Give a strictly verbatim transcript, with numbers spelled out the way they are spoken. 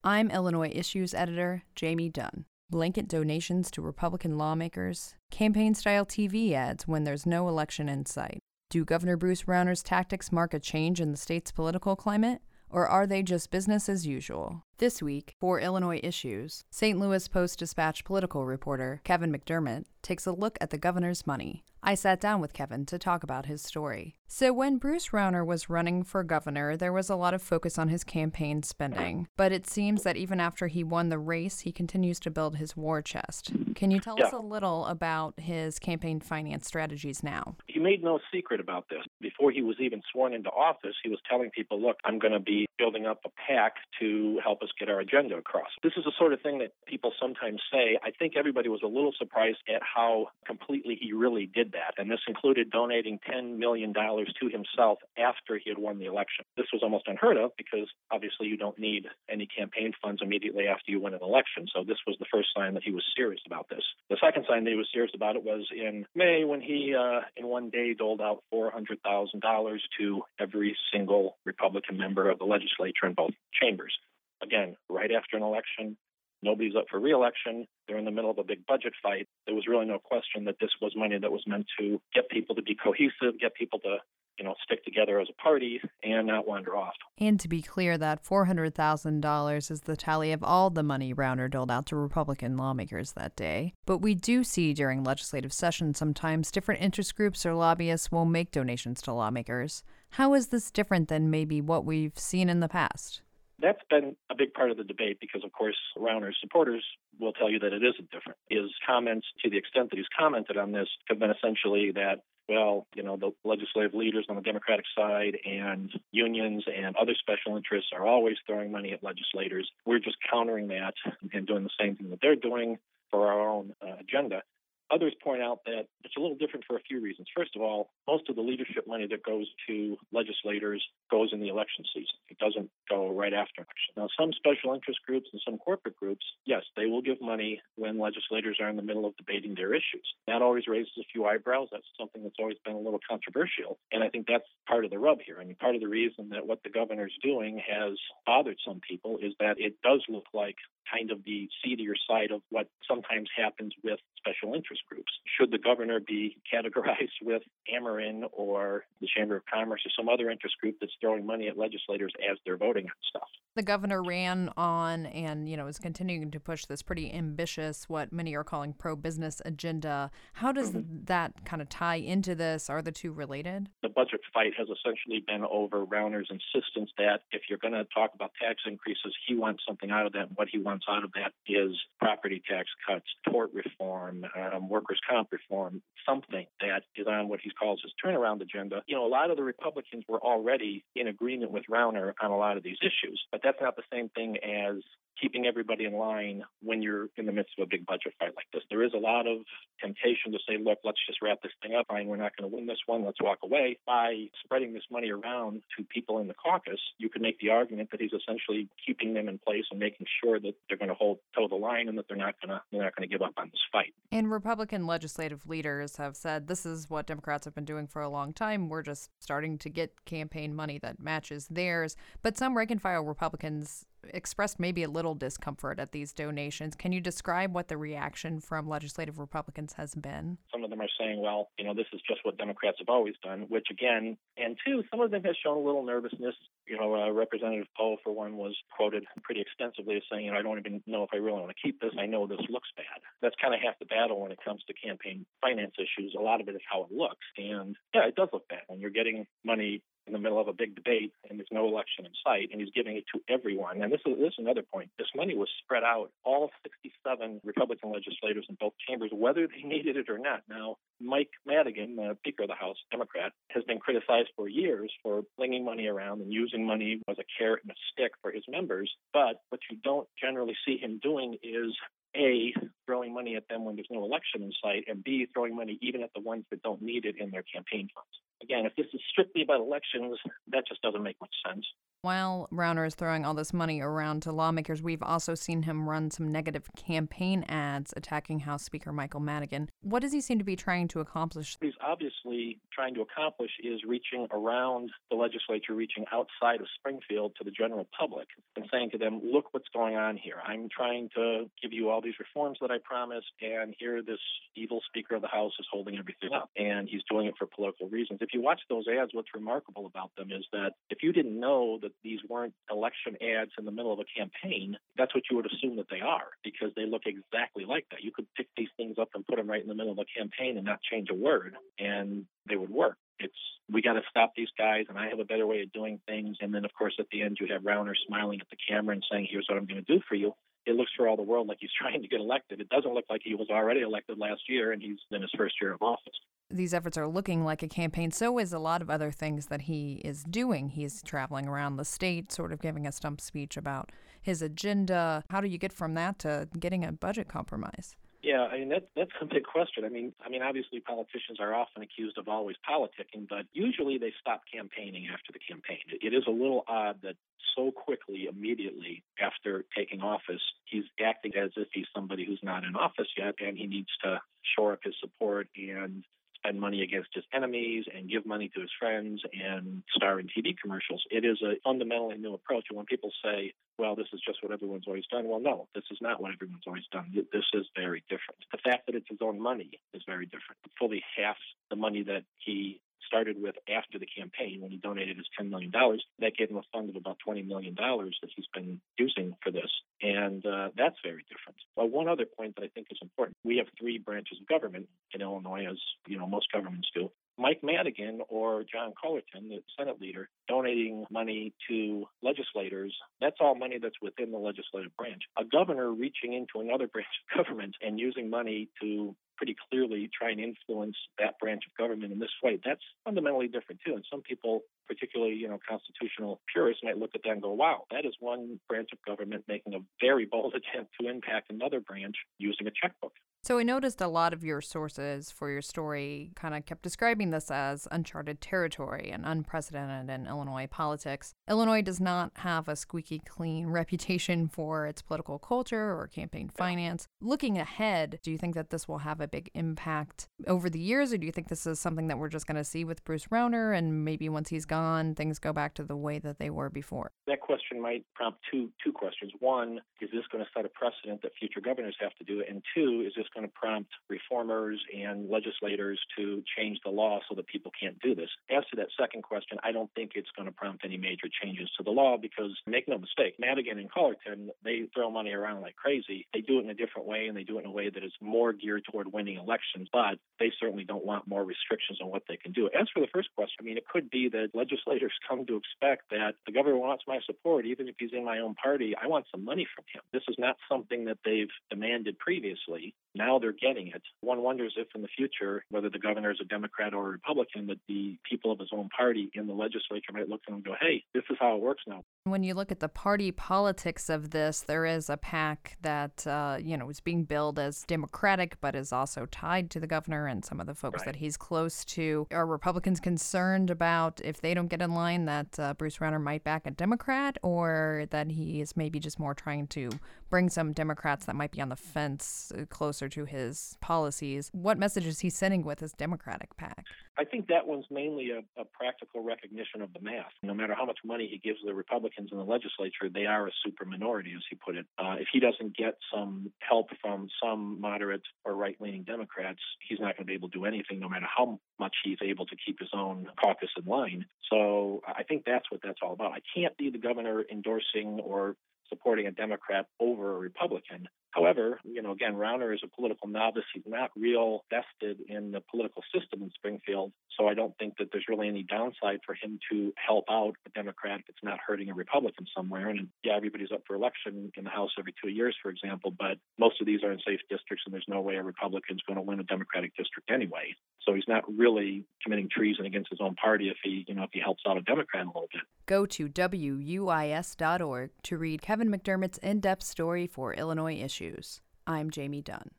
I'm Illinois Issues editor Jamie Dunn. Blanket donations to Republican lawmakers, campaign-style T V ads when there's no election in sight. Do Governor Bruce Rauner's tactics mark a change in the state's political climate, or are they just business as usual? This week, for Illinois Issues, Saint Louis Post-Dispatch political reporter Kevin McDermott takes a look at the governor's money. I sat down with Kevin to talk about his story. So when Bruce Rauner was running for governor, there was a lot of focus on his campaign spending. But it seems that even after he won the race, he continues to build his war chest. Can you tell yeah. us a little about his campaign finance strategies now? He made no secret about this. Before he was even sworn into office, he was telling people, look, I'm going to be building up a PAC to help us get our agenda across. This is the sort of thing that people sometimes say. I think everybody was a little surprised at how completely he really did that. And this included donating ten million dollars to himself after he had won the election. This was almost unheard of because obviously you don't need any campaign funds immediately after you win an election. So this was the first sign that he was serious about this. The second sign that he was serious about it was in May when he, uh, in one day, doled out four hundred thousand dollars to every single Republican member of the legislature in both chambers. Again, right after an election, nobody's up for re-election. They're in the middle of a big budget fight. There was really no question that this was money that was meant to get people to be cohesive, get people to, you know, stick together as a party and not wander off. And to be clear, that four hundred thousand dollars is the tally of all the money Rauner doled out to Republican lawmakers that day. But we do see during legislative sessions sometimes different interest groups or lobbyists will make donations to lawmakers. How is this different than maybe what we've seen in the past? That's been a big part of the debate because, of course, Rauner's supporters will tell you that it isn't different. His comments, to the extent that he's commented on this, have been essentially that, well, you know, the legislative leaders on the Democratic side and unions and other special interests are always throwing money at legislators. We're just countering that and doing the same thing that they're doing for our own uh, agenda. Others point out that it's a little different for a few reasons. First of all, most of the leadership money that goes to legislators goes in the election season. It doesn't go right after election. Now, some special interest groups and some corporate groups, yes, they will give money when legislators are in the middle of debating their issues. That always raises a few eyebrows. That's something that's always been a little controversial. And I think that's part of the rub here. I mean, part of the reason that what the governor's doing has bothered some people is that it does look like kind of the seedier side of what sometimes happens with special interest groups. Should the governor be categorized with Ameren or the Chamber of Commerce or some other interest group that's throwing money at legislators as they're voting on stuff? The governor ran on and, you know, is continuing to push this pretty ambitious, what many are calling pro-business agenda. How does mm-hmm. that kind of tie into this? Are the two related? The budget fight has essentially been over Rauner's insistence that if you're going to talk about tax increases, he wants something out of that. And what he wants out of that is property tax cuts, tort reform, um, workers' comp reform, something that is on what he calls his turnaround agenda. You know, a lot of the Republicans were already in agreement with Rauner on a lot of these issues, but that's not the same thing as keeping everybody in line when you're in the midst of a big budget fight like this. There is a lot of temptation to say, look, let's just wrap this thing up. Fine, we're not going to win this one. Let's walk away. By spreading this money around to people in the caucus, you could make the argument that he's essentially keeping them in place and making sure that they're going to hold toe the line and that they're not going to they're not going to give up on this fight. And Republican legislative leaders have said this is what Democrats have been doing for a long time. We're just starting to get campaign money that matches theirs. But some rank and file Republicans expressed maybe a little discomfort at these donations. Can you describe what the reaction from legislative Republicans has been? Some of them are saying, well, you know, this is just what Democrats have always done, which again, and two, some of them have shown a little nervousness. You know, uh, Representative Poe, for one, was quoted pretty extensively as saying, you know, I don't even know if I really want to keep this. I know this looks bad. That's kind of half the battle when it comes to campaign finance issues. A lot of it is how it looks. And yeah, it does look bad when you're getting money in the middle of a big debate and there's no election in sight, and he's giving it to everyone. And this is, this is another point. This money was spread out, all sixty-seven Republican legislators in both chambers, whether they needed it or not. Now, Mike Madigan, the Speaker of the House, Democrat, has been criticized for years for flinging money around and using money as a carrot and a stick for his members. But what you don't generally see him doing is A, throwing money at them when there's no election in sight, and B, throwing money even at the ones that don't need it in their campaign funds. Again, if this is strictly about elections, that just doesn't make much sense. While Rauner is throwing all this money around to lawmakers, we've also seen him run some negative campaign ads attacking House Speaker Michael Madigan. What does he seem to be trying to accomplish? What he's obviously trying to accomplish is reaching around the legislature, reaching outside of Springfield to the general public and saying to them, look what's going on here. I'm trying to give you all these reforms that I promised, and here this evil Speaker of the House is holding everything up, and he's doing it for political reasons. If you watch those ads, what's remarkable about them is that if you didn't know that these weren't election ads in the middle of a campaign, that's what you would assume that they are, because they look exactly like that. You could pick these things up and put them right in the middle of a campaign and not change a word, and they would work. It's, we got to stop these guys, and I have a better way of doing things. And then, of course, at the end, you have Rauner smiling at the camera and saying, here's what I'm going to do for you. It looks for all the world like he's trying to get elected. It doesn't look like he was already elected last year, and he's in his first year of office. These efforts are looking like a campaign. So is a lot of other things that he is doing. He's traveling around the state, sort of giving a stump speech about his agenda. How do you get from that to getting a budget compromise? Yeah, I mean, that, that's a big question. I mean, I mean, obviously politicians are often accused of always politicking, but usually they stop campaigning after the campaign. It, it is a little odd that so quickly, immediately after taking office, he's acting as if he's somebody who's not in office yet, and he needs to shore up his support and spend money against his enemies and give money to his friends and star in T V commercials. It is a fundamentally new approach. And when people say, well, this is just what everyone's always done, well, no, this is not what everyone's always done. This is very different. The fact that it's his own money is very different. Fully half the money that he started with after the campaign, when he donated his ten million dollars, that gave him a fund of about twenty million dollars that he's been using for this. And uh, that's very different. But one other point that I think is important, we have three branches of government in Illinois, as you know, most governments do. Mike Madigan or John Cullerton, the Senate leader, donating money to legislators, that's all money that's within the legislative branch. A governor reaching into another branch of government and using money to pretty clearly try and influence that branch of government in this way, that's fundamentally different too. And some people, particularly, you know, constitutional purists, might look at that and go, wow, that is one branch of government making a very bold attempt to impact another branch using a checkbook. So I noticed a lot of your sources for your story kind of kept describing this as uncharted territory and unprecedented in Illinois politics. Illinois does not have a squeaky clean reputation for its political culture or campaign finance. Looking ahead, do you think that this will have a big impact over the years, or do you think this is something that we're just going to see with Bruce Rauner, and maybe once he's gone, things go back to the way that they were before? That question might prompt two two questions. One, is this going to set a precedent that future governors have to do? And two, is this going to prompt reformers and legislators to change the law so that people can't do this? As to that second question, I don't think it's going to prompt any major changes to the law because, make no mistake, Madigan and Cullerton, they throw money around like crazy. They do it in a different way, and they do it in a way that is more geared toward winning elections, but they certainly don't want more restrictions on what they can do. As for the first question, I mean, it could be that legislators come to expect that the governor wants my support, even if he's in my own party. I want some money from him. This is not something that they've demanded previously. Now they're getting it. One wonders if in the future, whether the governor is a Democrat or a Republican, that the people of his own party in the legislature might look at him and go, hey, this is how it works now. When you look at the party politics of this, there is a PAC that, uh, you know, is being billed as Democratic, but is also tied to the governor and some of the folks Right. that he's close to. Are Republicans concerned about, if they don't get in line, that uh, Bruce Rauner might back a Democrat, or that he is maybe just more trying to bring some Democrats that might be on the fence uh, closer to his policies? What message is he sending with his Democratic PAC? I think that one's mainly a, a practical recognition of the math. No matter how much money he gives the Republicans in the legislature, they are a super minority, as he put it. Uh, if he doesn't get some help from some moderate or right-leaning Democrats, he's not going to be able to do anything, no matter how much he's able to keep his own caucus in line. So I think that's what that's all about. I can't be the governor endorsing or supporting a Democrat over a Republican. However, you know, again, Rauner is a political novice. He's not real vested in the political system in Springfield, so I don't think that there's really any downside for him to help out a Democrat if it's not hurting a Republican somewhere. And yeah, everybody's up for election in the House every two years, for example, but most of these are in safe districts, and there's no way a Republican's going to win a Democratic district anyway. So he's not really committing treason against his own party if he, you know, if he helps out a Democrat a little bit. Go to W U I S dot org to read Kevin McDermott's in-depth story for Illinois Issues. I'm Jamie Dunn.